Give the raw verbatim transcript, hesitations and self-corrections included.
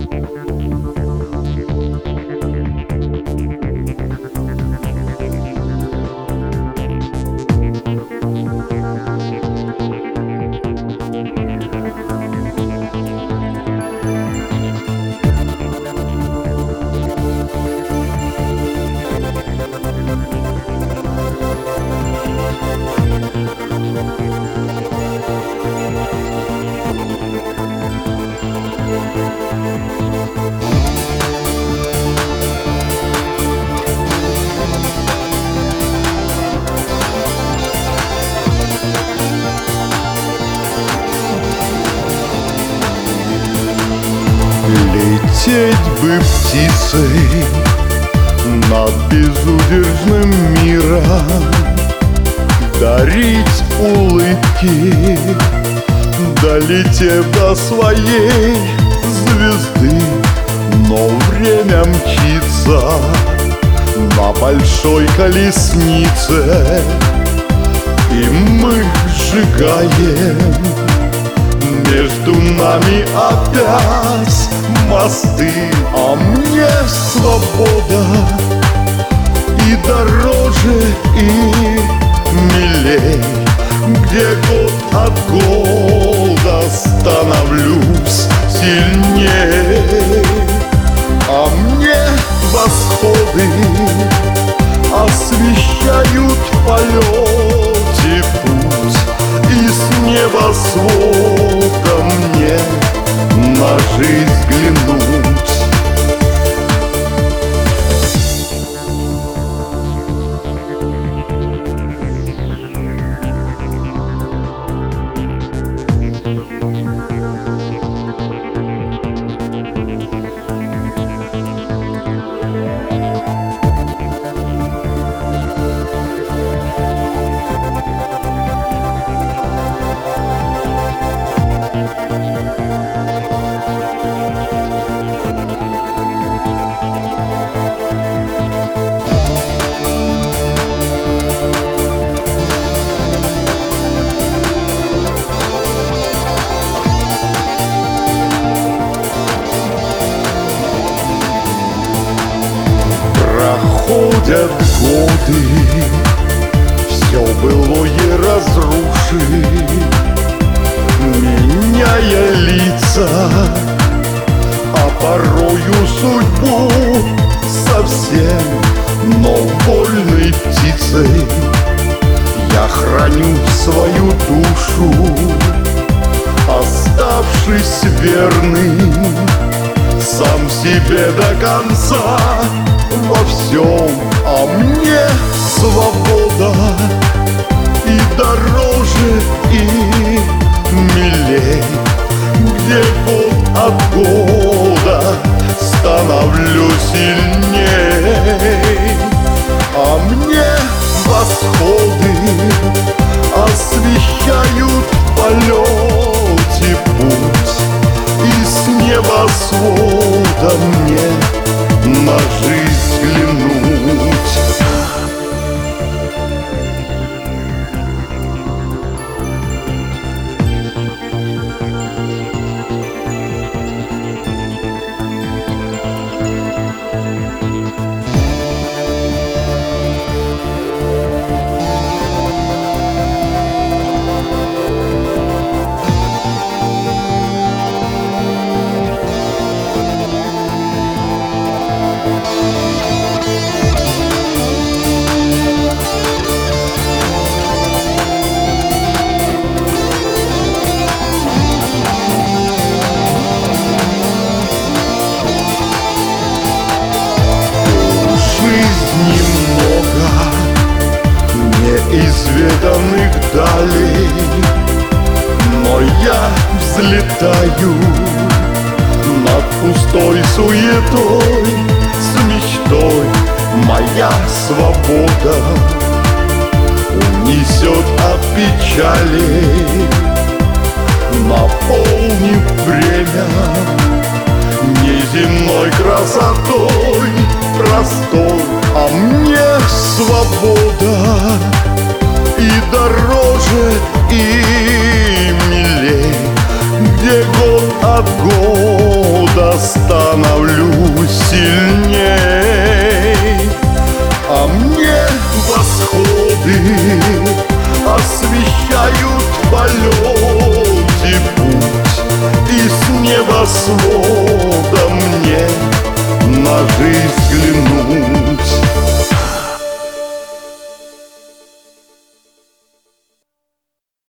Лететь бы птицей над безудержным миром, дарить улыбки, долетев до своей звезды. Но время мчится на большой колеснице, и мы сжигаем между нами опять мосты. А мне свобода и дороже, и милей, где год от года становлюсь сильней. А мне восходы освещают в полете путь, и с небосвода мне на жизнь взглянуть. Проходят годы, все былое разрушит, меняя лица, а порою судьбу совсем. Но вольной птицей я храню свою душу, оставшись верным сам себе до конца во всем. А мне свобода и дороже, и милей, где год от года становлюсь сильней. А мне восходы освещают в полете путь, и с небосвода мне на жизнь взглянуть. Неизведанных далей, но я взлетаю над пустой суетой с мечтой. Моя свобода унесет от печали, наполнив время неземной красотой простой. А мне свобода и дороже, и милей, где год от года станет освещают полет.